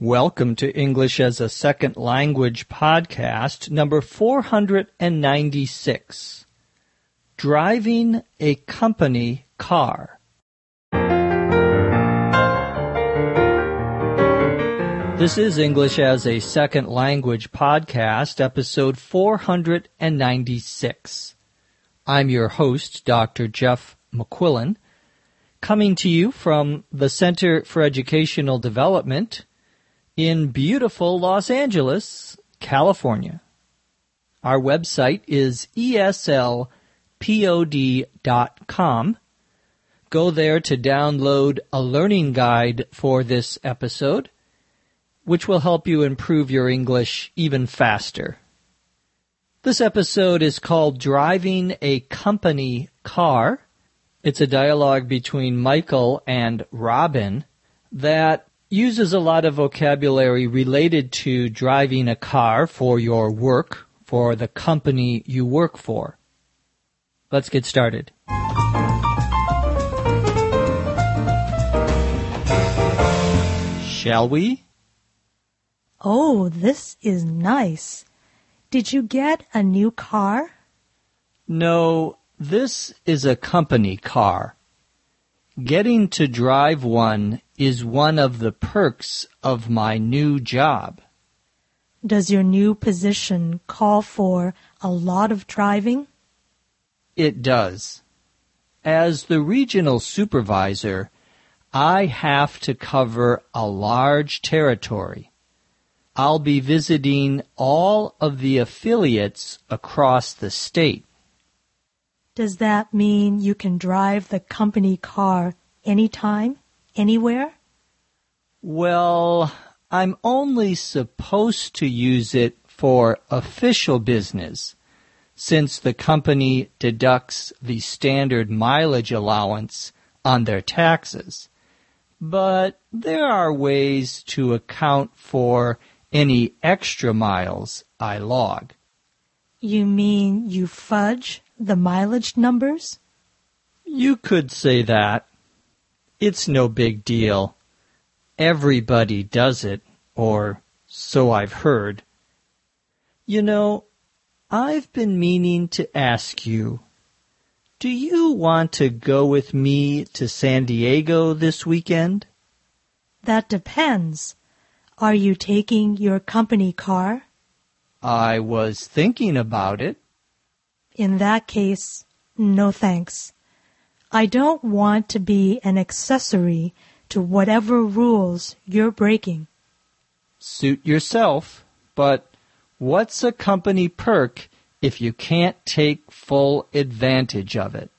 Welcome to English as a Second Language podcast, number 496. Driving a company car. This is English as a Second Language podcast, episode 496. I'm your host, Dr. Jeff McQuillan, coming to you from the Center for Educational Development in beautiful Los Angeles, California. Our website is eslpod.com. Go there to download a learning guide for this episode, which will help you improve your English even faster. This episode is called Driving a Company Car. It's a dialogue between Michael and Robin that uses a lot of vocabulary related to driving a car for your work, for the company you work for. Let's get started. Shall we? Oh, this is nice. Did you get a new car? No, this is a company car. Getting to drive one is one of the perks of my new job. Does your new position call for a lot of driving? It does. As the regional supervisor, I have to cover a large territory. I'll be visiting all of the affiliates across the state. Does that mean you can drive the company car anytime, anywhere? Well, I'm only supposed to use it for official business, since the company deducts the standard mileage allowance on their taxes. But there are ways to account for any extra miles I log. You mean you fudge the mileage numbers? You could say that. It's no big deal. Everybody does it, or so I've heard. You know, I've been meaning to ask you, do you want to go with me to San Diego this weekend? That depends. Are you taking your company car? I was thinking about it. In that case, no thanks. I don't want to be an accessory to whatever rules you're breaking. Suit yourself, but what's a company perk if you can't take full advantage of it?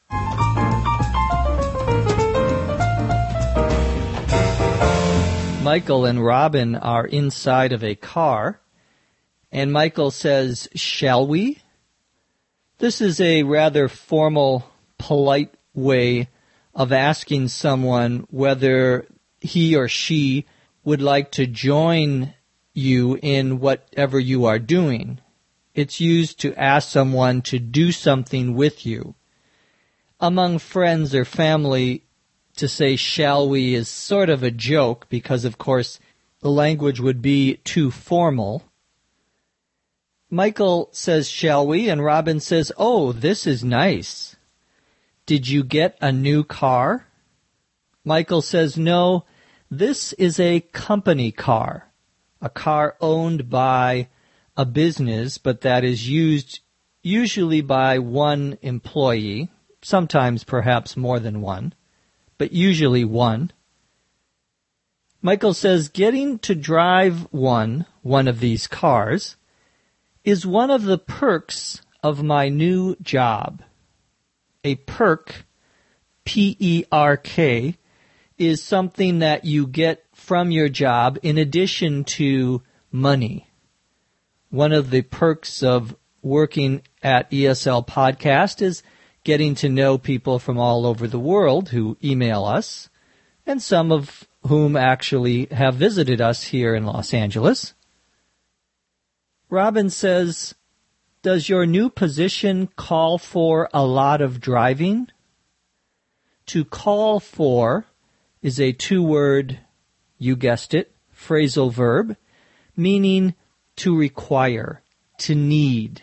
Michael and Robin are inside of a car, and Michael says, "Shall we?" This is a rather formal, polite way of asking someone whether he or she would like to join you in whatever you are doing. It's used to ask someone to do something with you. Among friends or family, to say "shall we" is sort of a joke because, of course, the language would be too formal. Michael says, "Shall we?" and Robin says, "Oh, this is nice. Did you get a new car?" Michael says, "No, this is a company car, a car owned by a business, but that is used usually by one employee, sometimes perhaps more than one, but usually one." Michael says, "Getting to drive one of these cars is one of the perks of my new job." A perk, P-E-R-K, is something that you get from your job in addition to money. One of the perks of working at ESL Podcast is getting to know people from all over the world who email us, and some of whom actually have visited us here in Los Angeles. Robin says, "Does your new position call for a lot of driving?" To call for is a two-word, you guessed it, phrasal verb meaning to require, to need.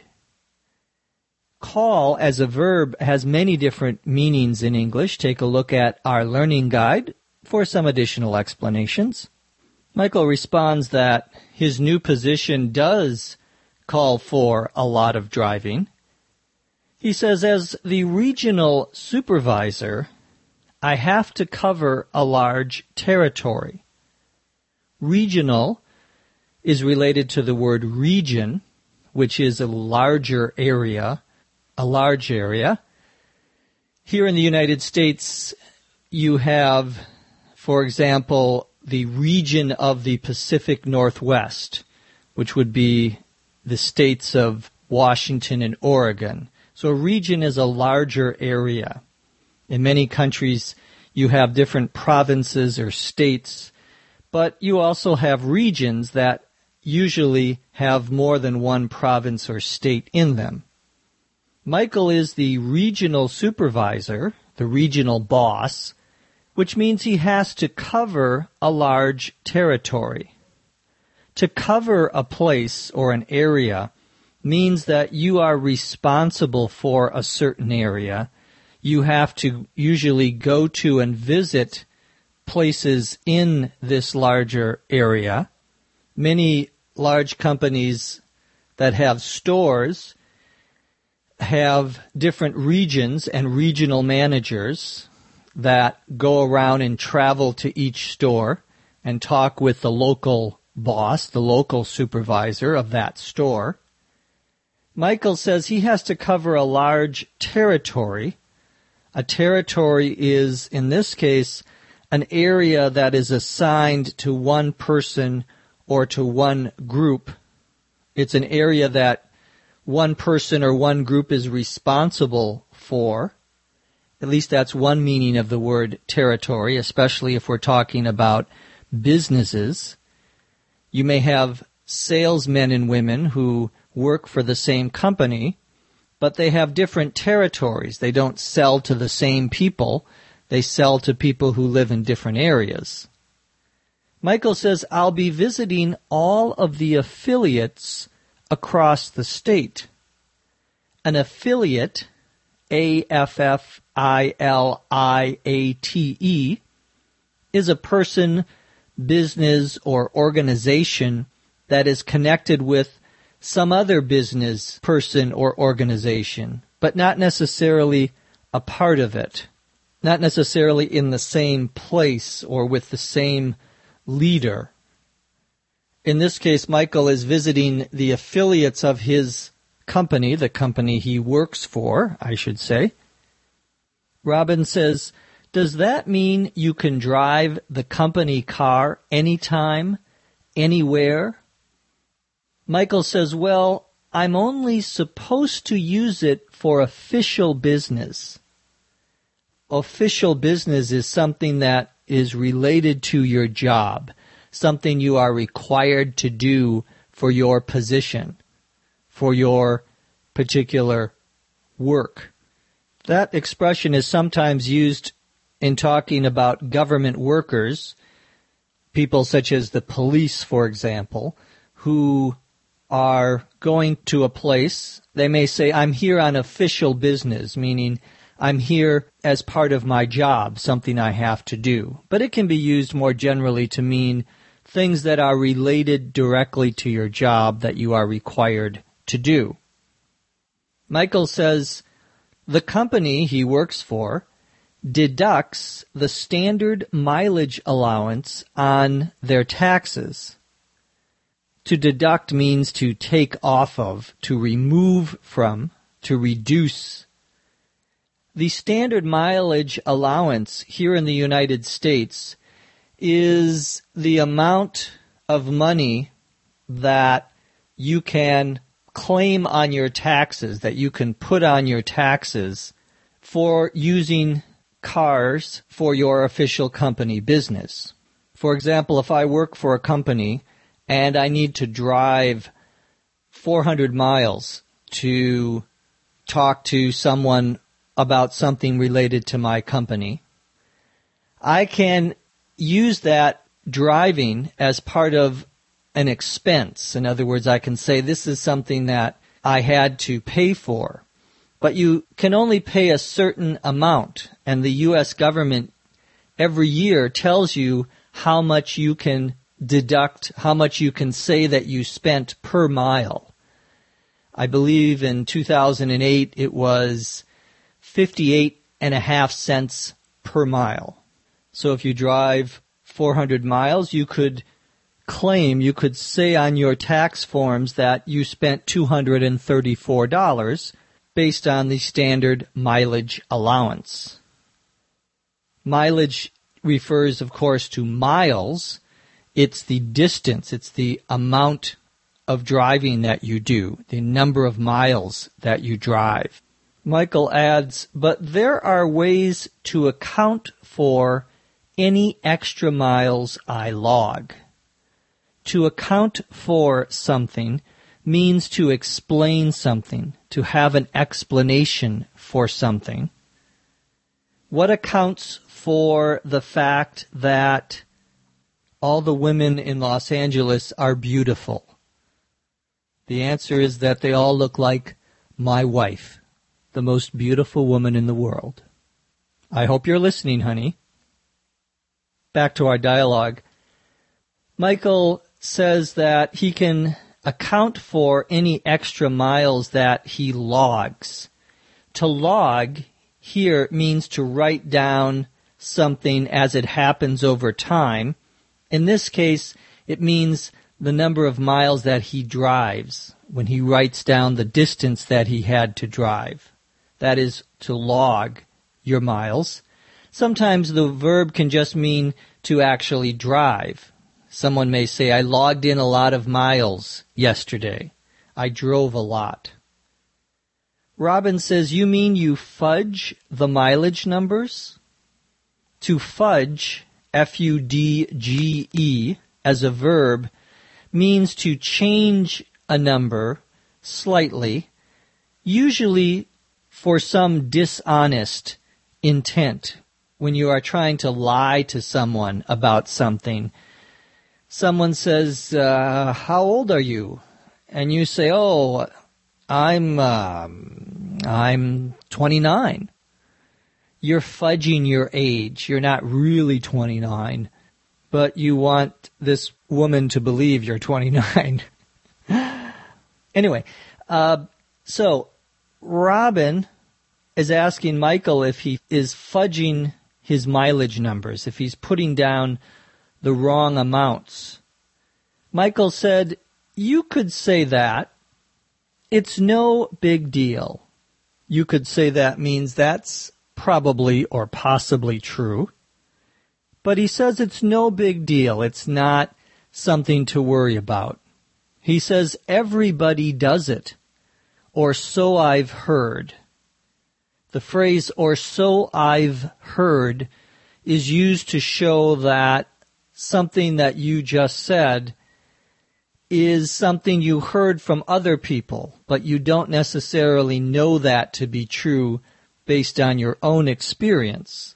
Call as a verb has many different meanings in English. Take a look at our learning guide for some additional explanations. Michael responds that his new position does call for a lot of driving. He says, as the regional supervisor, I have to cover a large territory. Regional is related to the word region, which is a larger area, a large area. Here in the United States, you have, for example, the region of the Pacific Northwest, which would be the states of Washington and Oregon. So a region is a larger area. In many countries, you have different provinces or states, but you also have regions that usually have more than one province or state in them. Michael is the regional supervisor, the regional boss, which means he has to cover a large territory. To cover a place or an area means that you are responsible for a certain area. You have to usually go to and visit places in this larger area. Many large companies that have stores have different regions and regional managers that go around and travel to each store and talk with the local boss, the local supervisor of that store. Michael says he has to cover a large territory. A territory is, in this case, an area that is assigned to one person or to one group. It's an area that one person or one group is responsible for. At least that's one meaning of the word territory, especially if we're talking about businesses. You may have salesmen and women who work for the same company, but they have different territories. They don't sell to the same people. They sell to people who live in different areas. Michael says, I'll be visiting all of the affiliates across the state. An affiliate, A-F-F-I-L-I-A-T-E, is a person, business, or organization that is connected with some other business, person, or organization, but not necessarily a part of it, not necessarily in the same place or with the same leader. In this case, Michael is visiting the affiliates of his company, the company he works for, I should say. Robin says, does that mean you can drive the company car anytime, anywhere? Michael says, well, I'm only supposed to use it for official business. Official business is something that is related to your job, something you are required to do for your position, for your particular work. That expression is sometimes used in talking about government workers, people such as the police, for example, who are going to a place. They may say, I'm here on official business, meaning I'm here as part of my job, something I have to do. But it can be used more generally to mean things that are related directly to your job that you are required to do. Michael says the company he works for deducts the standard mileage allowance on their taxes. To deduct means to take off of, to remove from, to reduce. The standard mileage allowance here in the United States is the amount of money that you can claim on your taxes, that you can put on your taxes for using cars for your official company business. For example, if I work for a company and I need to drive 400 miles to talk to someone about something related to my company, I can use that driving as part of an expense. In other words, I can say this is something that I had to pay for. But you can only pay a certain amount, and the U.S. government every year tells you how much you can deduct, how much you can say that you spent per mile. I believe in 2008 it was 58.5 cents per mile. So if you drive 400 miles, you could claim, you could say on your tax forms that you spent $234 based on the standard mileage allowance. Mileage refers, of course, to miles. It's the distance, it's the amount of driving that you do, the number of miles that you drive. Michael adds, but there are ways to account for any extra miles I log. To account for something means to explain something, to have an explanation for something. What accounts for the fact that all the women in Los Angeles are beautiful? The answer is that they all look like my wife, the most beautiful woman in the world. I hope you're listening, honey. Back to our dialogue. Michael says that he can account for any extra miles that he logs. To log here means to write down something as it happens over time. In this case, it means the number of miles that he drives when he writes down the distance that he had to drive. That is to log your miles. Sometimes the verb can just mean to actually drive. Someone may say, I logged in a lot of miles yesterday. I drove a lot. Robin says, you mean you fudge the mileage numbers? To fudge, F-U-D-G-E, as a verb, means to change a number slightly, usually for some dishonest intent. When you are trying to lie to someone about something, someone says, how old are you? And you say, oh, I'm 29. You're fudging your age. You're not really 29, but you want this woman to believe you're 29. Anyway, so Robin is asking Michael if he is fudging his mileage numbers, if he's putting down the wrong amounts. Michael said, you could say that. It's no big deal. You could say that means that's probably or possibly true. But he says it's no big deal. It's not something to worry about. He says everybody does it, or so I've heard. The phrase, or so I've heard, is used to show that something that you just said is something you heard from other people, but you don't necessarily know that to be true based on your own experience.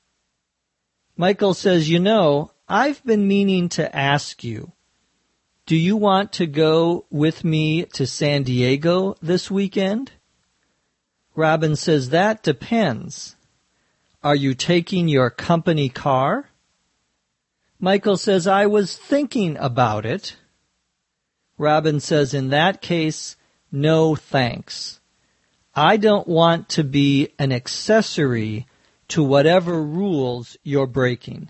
Michael says, you know, I've been meaning to ask you, do you want to go with me to San Diego this weekend? Robin says, that depends. Are you taking your company car? Michael says, I was thinking about it. Robin says, in that case, no thanks. I don't want to be an accessory to whatever rules you're breaking.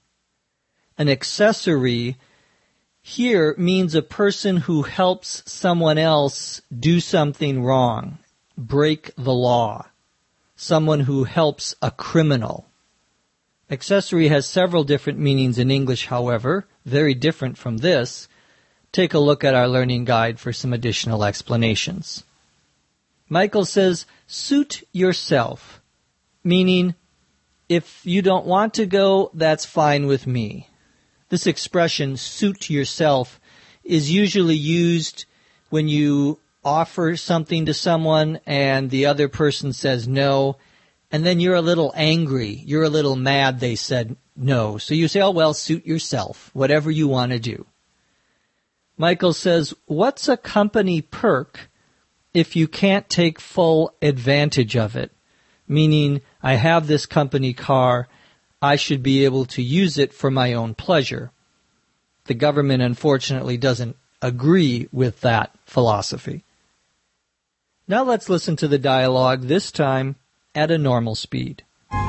An accessory here means a person who helps someone else do something wrong, break the law. Someone who helps a criminal. Accessory has several different meanings in English, however, very different from this. Take a look at our learning guide for some additional explanations. Michael says, suit yourself, meaning if you don't want to go, that's fine with me. This expression, suit yourself, is usually used when you offer something to someone and the other person says no, and then you're a little angry, you're a little mad they said No. So you say, oh, well, suit yourself, whatever you want to do. Michael says, what's a company perk if you can't take full advantage of it? Meaning, I have this company car, I should be able to use it for my own pleasure. The government, unfortunately, doesn't agree with that philosophy. Now let's listen to the dialogue, this time at a normal speed.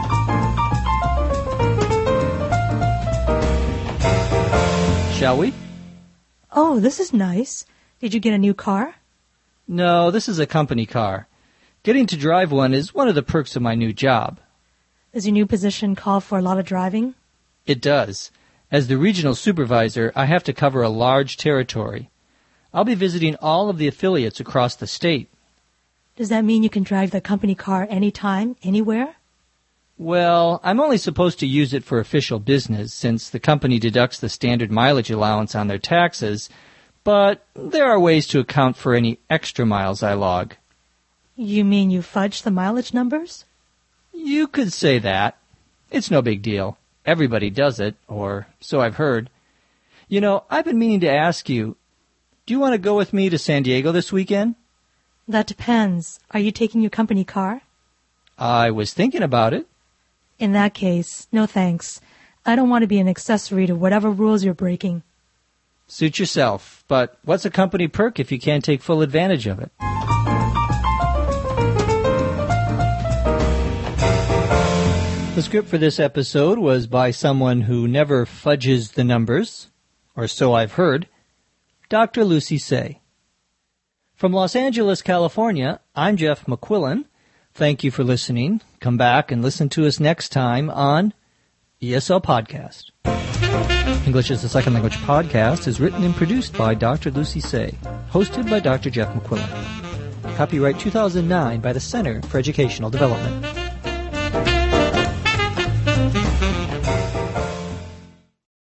Shall we? Oh, this is nice. Did you get a new car? No, this is a company car. Getting to drive one is one of the perks of my new job. Does your new position call for a lot of driving? It does. As the regional supervisor, I have to cover a large territory. I'll be visiting all of the affiliates across the state. Does that mean you can drive the company car anytime, anywhere? Well, I'm only supposed to use it for official business since the company deducts the standard mileage allowance on their taxes, but there are ways to account for any extra miles I log. You mean you fudge the mileage numbers? You could say that. It's no big deal. Everybody does it, or so I've heard. You know, I've been meaning to ask you, do you want to go with me to San Diego this weekend? That depends. Are you taking your company car? I was thinking about it. In that case, no thanks. I don't want to be an accessory to whatever rules you're breaking. Suit yourself, but what's a company perk if you can't take full advantage of it? The script for this episode was by someone who never fudges the numbers, or so I've heard, Dr. Lucy Say. From Los Angeles, California, I'm Jeff McQuillan. Thank you for listening. Come back and listen to us next time on ESL Podcast. English as a Second Language Podcast is written and produced by Dr. Lucy Say, hosted by Dr. Jeff McQuillan. Copyright 2009 by the Center for Educational Development.